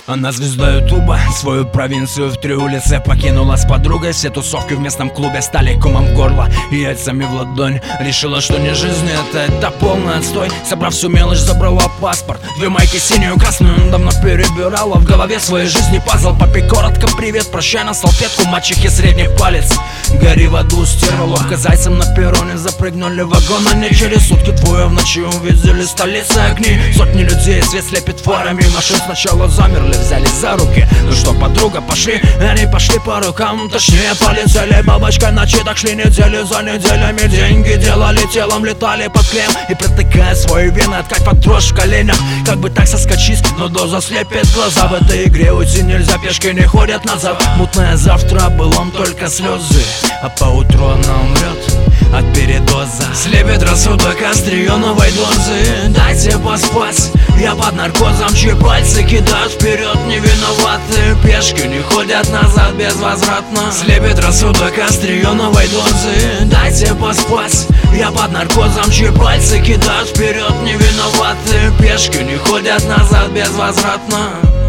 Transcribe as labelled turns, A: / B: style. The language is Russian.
A: Она звезда ютуба, свою провинцию в 3 улице покинула с подругой. Все тусовки в местном клубе стали комом в горло и яйцами в ладонь. Решила, что не жизнь это полный отстой. Собрав всю мелочь, забрала паспорт, 2 майки, синюю, красную. Давно перебирала в голове своей жизни пазл. Папе коротко привет, прощай на салфетку, мачехе средний палец. Гори в аду, стерва, ловко зайцем на перроне запрыгнули в вагон. Они через сутки двое в ночи увидели столицы огни. Сотни людей, свет слепит фарами. Машин сначала замерли, взялись за руки. Ну что, подруга, пошли. Они пошли по рукам, точнее полетели бабочкой ночи. Так шли недели за неделями. Деньги делали телом, летали под клеем. И протыкая свои вены, ткать под дрожь в коленях. Как бы так соскочить, но доза слепит глаза. В этой игре уйти нельзя, пешки не ходят назад. Мутное завтра, былом только слезы, а поутру она умрет от передоза. Слепит рассудок острие новой дозы. Дайте поспать, я под наркозом, чьи пальцы кидают вперед. Не виноваты, пешки не ходят назад безвозвратно. Слепит рассудок острие новой дозы. Дайте поспать, я под наркозом, чьи пальцы кидают вперед. Не виноваты, пешки не ходят назад безвозвратно.